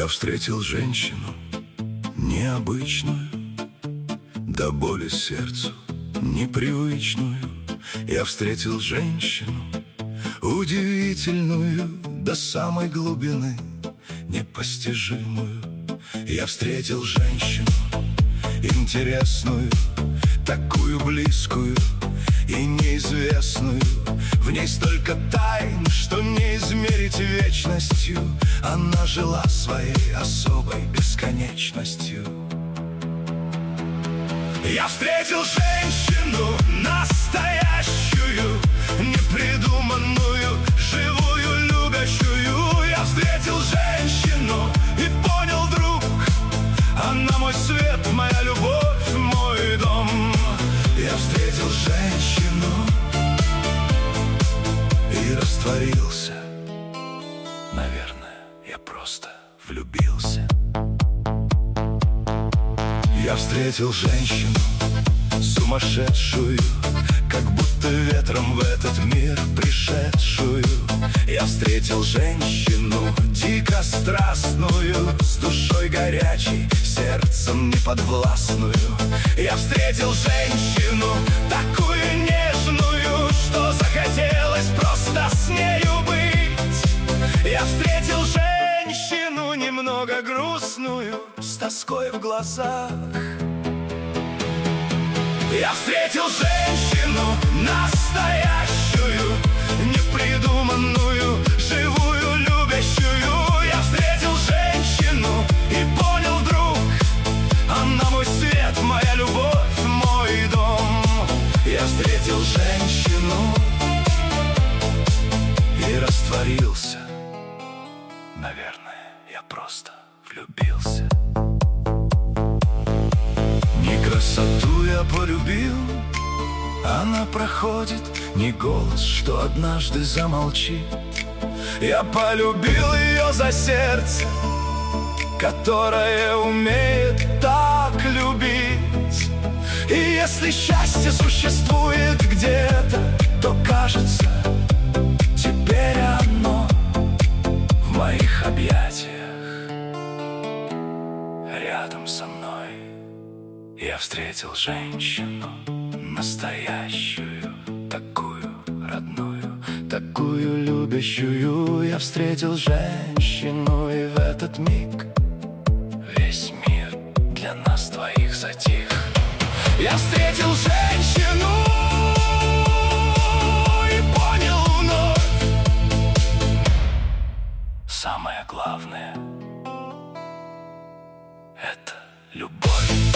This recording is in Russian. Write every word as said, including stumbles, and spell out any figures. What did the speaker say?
Я встретил женщину необычную, до боли сердцу непривычную. Я встретил женщину удивительную, до самой глубины непостижимую. Я встретил женщину интересную, такую близкую и неизвестную. В ней столько тайн, что не измерить вечностью. Она жила своей особой бесконечностью. Я встретил женщину настоящую, непридуманную, живую, любящую. Я встретил женщину и понял вдруг: она мой свет, моя любовь, мой дом. Я встретил женщину и растворился. Наверное, я просто влюбился. Я встретил женщину сумасшедшую, как будто ветром в этот мир пришедшую. Я встретил женщину дико страстную, с душой горячей, сердцем неподвластную. Я встретил женщину такую нежную, что захотелось просто с нею быть. Я встретил женщину немного грустную, с тоской в глазах. Я встретил женщину настоящую, непридуманную, живую, любящую. Я встретил женщину и понял вдруг: она мой свет, моя любовь, мой дом. Я встретил женщину и растворился. Наверное, я просто влюбился. Не красоту я полюбил, она проходит, не голос, что однажды замолчит. Я полюбил ее за сердце, которое умеет так любить. И если счастье существует где-то, то кажется, теперь оно в моих объятиях, рядом со мной. Я встретил женщину настоящую, такую родную, такую любящую. Я встретил женщину, и в этот миг весь мир для нас двоих затих. Я встретил женщину и понял вновь: самое главное — это любовь.